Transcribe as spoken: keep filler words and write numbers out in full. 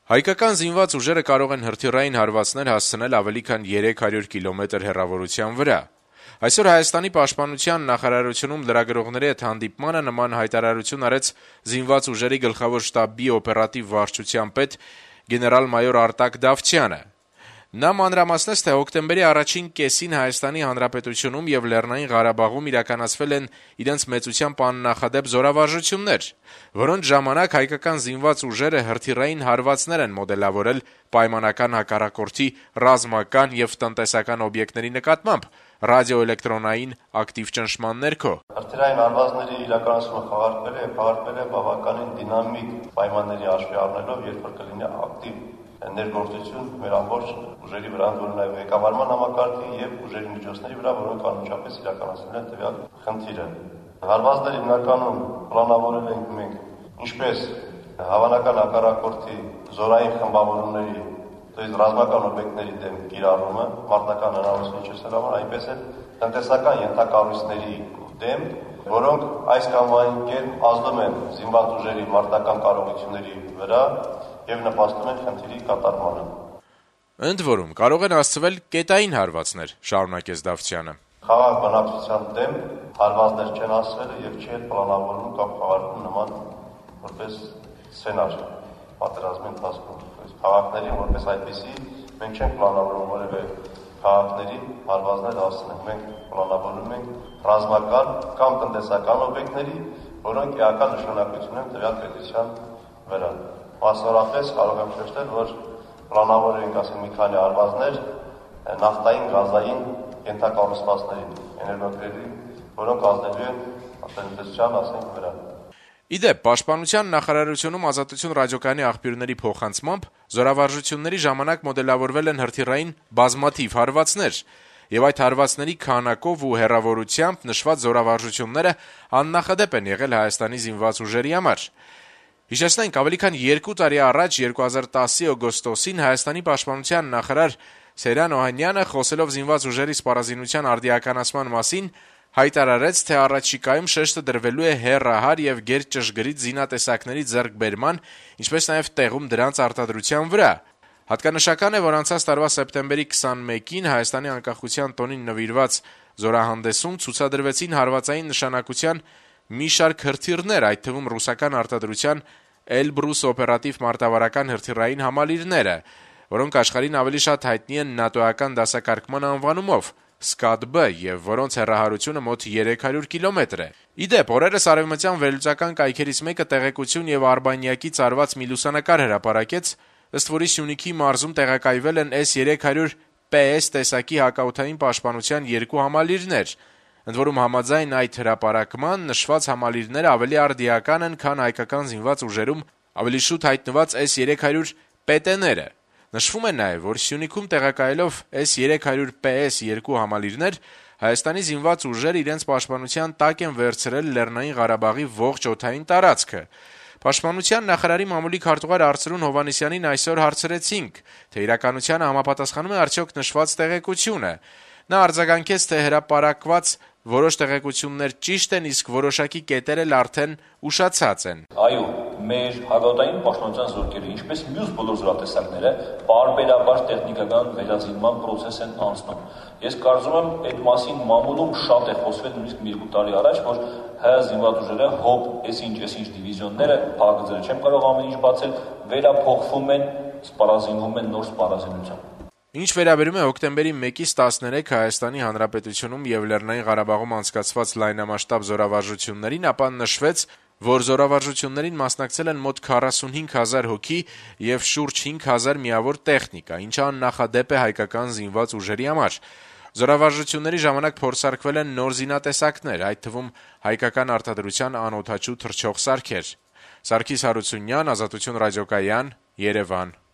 Հայկական զինված ուժերը կարող են հրթիռային հարվածներ հասցնել ավելի քան երեք հարյուր կիլոմետր հեռավորության վրա։ Այսօր Հայաստանի պաշտպանության նախարարությունում լրագրողների հետ հանդիպմանը նման հայտարարություն արեց զինված ուժերի գլխավոր շտաբի օպերատիվ վարչության պետ գեներալ-մայոր Արտակ Դավթյանը։ Նա մանրամասնեց, թե հոկտեմբերի առաջին կեսին Հայաստանի Հանրապետությունում եւ Լեռնային Ղարաբաղում իրականացվել են իրենց մեծությամբ աննախադեպ զորավարժություններ, որոնց ժամանակ հայկական զինված ուժերը հրթիռային հարվածներ են մոդելավորել պայմանական հակառակորդի ռազմական եւ տնտեսական օբյեկտների նկատմամբ ռադիոէլեկտրոնային ակտիվ ճնշման ներքո։ Հրթիռային հարվածների իրականացումը խաղարկվել է եւ խաղարկվել է բավականին դինամիկ պայմանների հաշվի առնելով, երբ որ կլինի ակտիվ ներգործություն մեր ամբողջ ուժերի վրա, որը նաև ղեկավարման համակարգի եւ ուժերի միջոցների վրա, որոնք անմիջապես իրականացնել են տվյալ խնդիրը։ Հարվածները հիմնականում պլանավորել ենք մենք ինչպես հավանական հակառակորդի զորային խմբավորումների, դեպի ռազմական օբյեկտների դեմ կիրառումը, մարտական հնարավորություն չստեղծելու համար, այնպես էլ տնտեսական ենթակառույցների դեմ, որոնք այս կամ այն կերպ ազդում են զինված ուժերի մարտական կարողությունների վրա եւ նպաստում են խնդիրի կատարմանը։ Ընդ որում, կարող են հասցվել կետային հարվածներ, շարունակեց Դավթյանը։ Խաղաղ բնակչության դեմ հարվածներ չեն հասցվել եւ չի էլ պլանավորվում կամ խաղարկում նման որպես սցենար պատերազմի ընթացքում։ Խաղաղների որպես այդպիսի մենք չենք պլանավորում որևէ քաղաքների հարվածներ հասցնել։ Մենք պլանավորում ենք ռազմական կամ տնտեսական օբյեկտների, որոնք էական նշանակություն են տվյալ պետության վրա։ Մասնավորապես կարող եմ շեշտել, որ պլանավորել ենք ասել մի քանի հարվածներ նավթային, գազային ենթակառուցվածքներին, էներգոկրերի, որոնք ազդելու են տնտեսության ասենք վրա։ Իդեպ, Պաշտպանության նախարարությունում Ազատություն ռադիոկայանի աղբյուրների փոխանցմամբ զորավարժությունների ժամանակ մոդելավորվել են հրթիռային բազմաթիվ հարվածներ, եւ այդ հարվածների քանակով ու հեռավորությամբ նշված զորավարժությունները աննախադեպ են եղել Հայաստանի զինված ուժերի համար։ Հիշեցնենք, ավելի քան երկու տարի առաջ երկու հազար տասի օգոստոսին Հայաստանի պաշտպանության նախարար Սերյան Օհանյանը, խոսելով զինված ուժերի սպառազինության արդիականացման մասին, հայտարարեց, թե առաջիկայում շեշտը դրվելու է հեռահար եւ գերճշգրիտ զինատեսակների ձեռքբերման, ինչպես նաեւ տեղում դրանց արտադրության վրա։ Հատկանշական է, որ անցած տարվա սեպտեմբերի քսանմեկին Հայաստանի անկախության տոնին նվիրված զորահանդեսում ցուցադրվեցին հարվածային նշանակության մի շարք հրթիռներ, այդ թվում ռուսական արտադրության Էլբրուս օպերատիվ մարտավարական հրթիռային համալիրները, որոնք աշխարհին ավելի շատ հայտնի են նատոական դասակարգման անվանումով Սկադ-B եւ որոնց հեռահարությունը մոտ երեք հարյուր կիլոմետր է։ Իդեպ, օրերս արևմտյան վերլուծական կայքերից մեկը տեղեկություն եւ Արբանյակից արված մի լուսանկար հրապարակեց, ըստ որի Սյունիքի մարզում տեղակայվել են էս երեք հարյուր Պ S տեսակի հակաօդային պաշտպանության երկու համալիրներ։ Ընդ որում համաձայն այդ հրապարակման նշված համալիրները ավելի արդիական են, քան հայկական զինված ուժերում ավելի շուտ հայտնված էս երեք հարյուր Պ T-ները։ Նշվում է նաև, որ Սյունիքում տեղակայելով էս երեք հարյուր Պ S երկու համալիրներ, Հայաստանի զինված ուժերը իրենց պաշտպանության տակ են վերցրել Լեռնային Ղարաբաղի ողջ օդային տարածքը։ Պաշտպանության նախարարի մամուլի քարտուղար Արծրուն Հովհաննիսյանին այսօր հարցրեցինք, թե իրականությանը համապատասխանում է արդյոք նշված տեղեկությունը։ Նա արձագանքեց, թե հրապարակված որոշ տեղեկություններ ճիշտ են, իսկ որոշակի կետեր էլ արդեն ուշացած են։ Այո, մեր հակաօդային պաշտպանության զորքերը, ինչպես մյուս բոլոր զորատեսակները, պարբերաբար տեխնիկական վերազինման process են անցնում։ Ես կարծում եմ, այդ մասին մամուլում շատ է խոսվել նույնիսկ մի երկու տարի առաջ, որ հայ զինված ուժերը հոբ այսինչ այսինչ դիվիզիոնները փակձերը չեմ կարող ամեն ինչ բացել, վերափոխվում են, սպառազինվում են նոր սպառազինությամբ։ Ինչ վերաբերում է հոկտեմբերի մեկից տասներեք Հայաստանի Հանրապետությունում եւ Լեռնային Ղարաբաղում անցկացված լայնամասշտաբ զորավարժություններին, ապա նշվեց, որ զորավարժություններին մասնակցել են մոտ քառասունհինգ հազար հոգի եւ շուրջ հինգ հազար միավոր տեխնիկա, ինչը աննախադեպ է հայկական զինված ուժերի համար։ Զորավարժությունների ժամանակ փորձարկվել են նոր զինատեսակներ, այդ թվում հայկական արտադրության անօդաչու թռչող սարքեր։ Սարգիս Հարությունյան, Ազատություն ռադիոկայան, Երևան։